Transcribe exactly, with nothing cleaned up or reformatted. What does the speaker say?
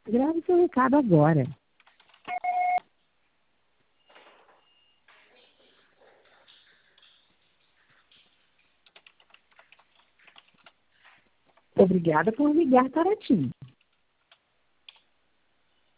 Grave seu recado agora. Obrigada por ligar para Tim.